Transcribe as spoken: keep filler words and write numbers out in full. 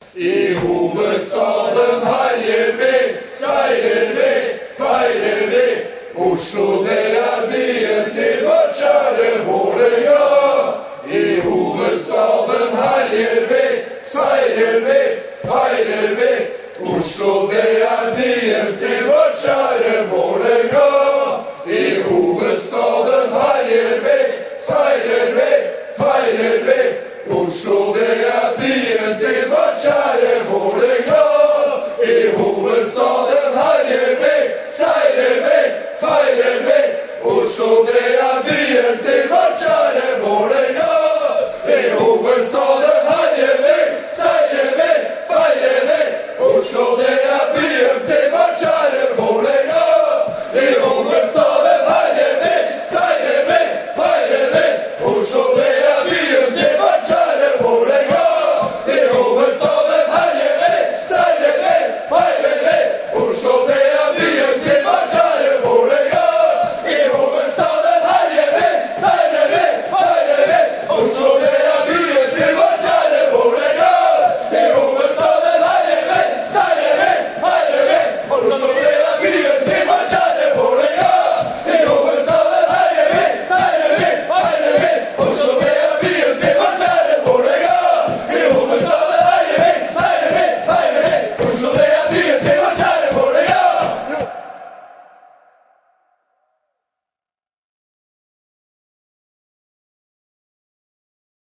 I hovedstaden herjer vi, seirer vi, feirer vi. Oslo, det er byen til vårt kjære Vålerenga. I hovedstaden herjer vi, seirer vi, feirer vi. Oslo, det er byen til vårt kjære Vålerenga. I hovedstaden herjer vi, seirer vi, feirer vi. Oslo, det er byen til vårt kjære Vålerenga. I hovedstaden herjer vi, seirer vi, feirer vi. Oslo, det er